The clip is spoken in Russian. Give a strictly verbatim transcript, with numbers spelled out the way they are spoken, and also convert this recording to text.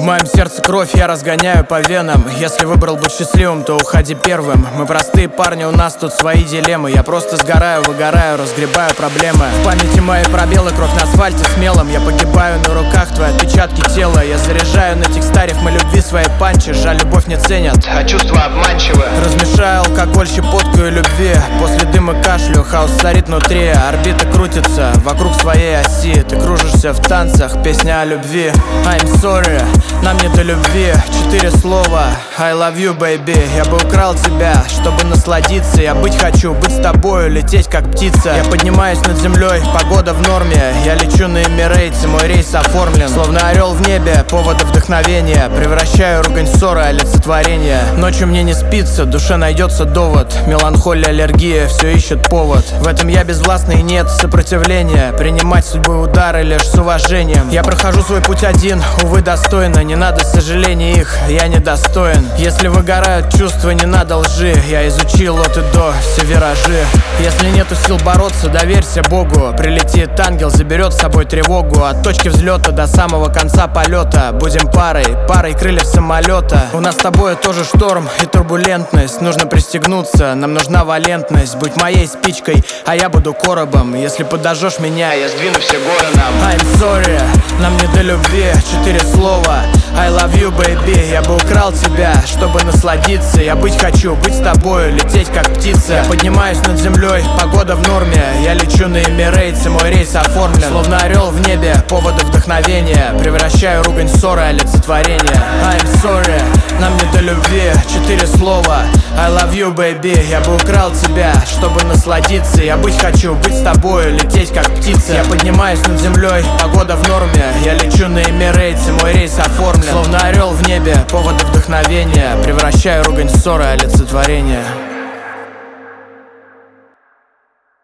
моем сердце кровь, я разгоняю по венам. Если выбрал быть счастливым, то уходи первым. Мы простые парни, у нас тут свои дилеммы. Я просто сгораю, выгораю, разгребаю проблемы. В памяти мои пробелы, кровь на асфальте смелым. Я погибаю на руках, твои отпечатки тела. Я заряжаю на текстарев мы любви свои панчи. Жаль, любовь не ценят, а чувства обманчивы. Размешаю алкоголь, щепотку и любви. После дыма кашлю, хаос царит внутри. Орбита крутится вокруг своей оси. Ты кружишься в танцах, песня о любви. I'm sorry, нам не до любви. Четыре слова, I love you, baby. Я бы украл тебя, чтобы насладиться. Я быть хочу, быть с тобою, лететь как птица. Я поднимаюсь над землей, погода в норме. Я лечу на Эмирейтс, мой рейс оформлен. Словно орел в небе, повода вдохновения. Превращаю ругань в ссоры, олицетворение. Ночью мне не спится, душе найдется довод. Меланхолия, аллергия, все ищет повод. В этом я безвластный, нет сопротивления. Принимать судьбы удары лишь с уважением. Я прохожу свой путь один, увы, достойно. Не надо сожалений их, я недостоин. Если выгорают чувства, не надо лжи. Я изучил от и до все виражи. Если нету сил бороться, доверься Богу. Прилетит ангел, заберет с собой тревогу. От точки взлета до самого конца полета. Будем парой, парой крыльев самолета. У нас с тобой тоже шторм и турбулентность. Нужно пристегнуться, нам нужна валентность. Будь моей спичкой, а я буду коробом. Если подожжешь меня, я сдвину все горы нам. I'm sorry, нам не до любви. Четыре слова, I love you, baby. Я бы украл тебя, чтобы насладиться. Я быть хочу, быть с тобою, лететь как птица. Я поднимаюсь над землей, погода в норме. Я лечу на Эмирейтс, и мой рейс оформлен. Словно орел в небе, поводы вдохновения. Превращаю ругань в ссоры, олицетворение. I'm sorry, нам не до любви. Четыре слова, I love you, baby. Я бы украл тебя, чтобы насладиться. Я быть хочу, быть с тобою, лететь как птица. Я поднимаюсь над землей, погода в норме. Я лечу на Эмирейтс, и мой рейс оформлен. Словно орел в небе, поводы вдохновения. Превращаю ругань в ссоры, олицетворение.